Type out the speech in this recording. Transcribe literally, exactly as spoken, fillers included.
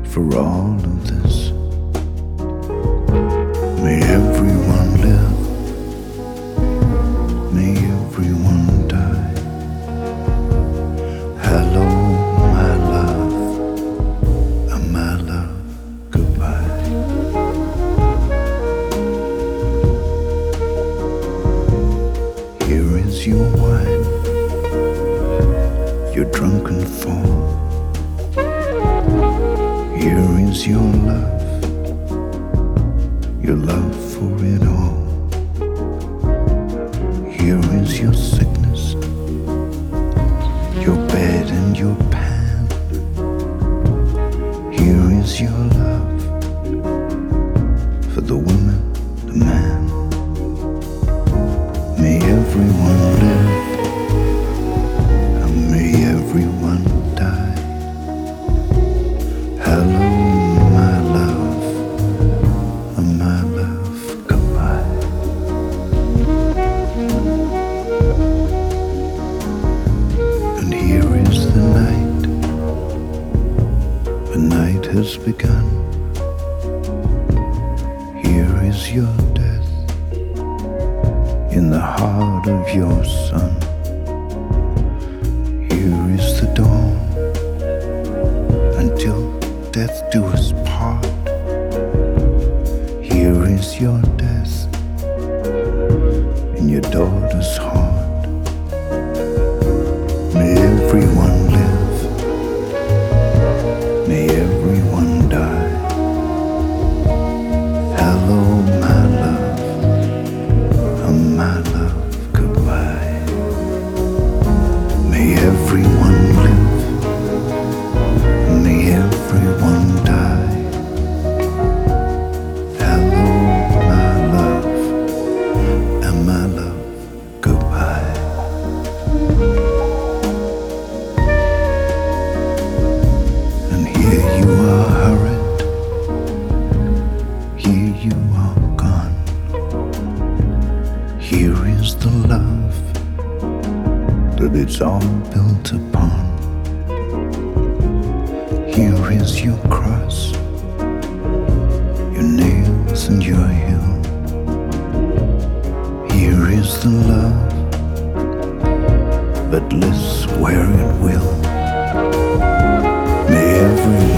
for all of this. May everyone live, may everyone die. Hello, my love, and my love, goodbye. Here is your wine, your drunken fall. Here is your love, your love for it all. Here is your sickness, your bed and your pan. Here is your love for the woman, the man. May everyone live, and may everyone die. Hello, my love, and my love, goodbye. And here is the night, the night has begun. Here is your death in the heart of your son. Here is the dawn until death do us part. Here is your death in your daughter's heart. May everyone live, may everyone die. Hello, my love, and my love, goodbye. May everyone live, may everyone die. Hello, my love, and my love, goodbye. And here you are hurried, here you are gone. Here is the love that it's all built upon. Here is your cross, your nails and your heel. Here is the love that lives where it will. May everyone